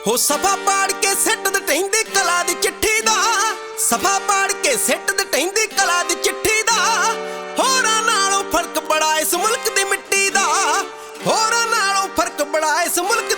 ਹੋ ਸਫਾ ਪਾੜ ਕੇ ਸਿੱਟ ਦੇ ਟੈਂਦੀ ਕਲਾ ਦੀ ਚਿੱਠੀ ਦਾ, ਸਫਾ ਪਾੜ ਕੇ ਸਿੱਟ ਦੇ ਟੈਂਦੀ ਕਲਾ ਦੀ ਚਿੱਠੀ ਦਾ। ਹੋਰਾਂ ਨਾਲੋਂ ਫਰਕ ਬੜਾ ਇਸ ਮੁਲਕ ਦੀ ਮਿੱਟੀ ਦਾ, ਹੋਰਾਂ ਨਾਲੋਂ ਫਰਕ ਬੜਾ ਇਸ ਮੁਲਕ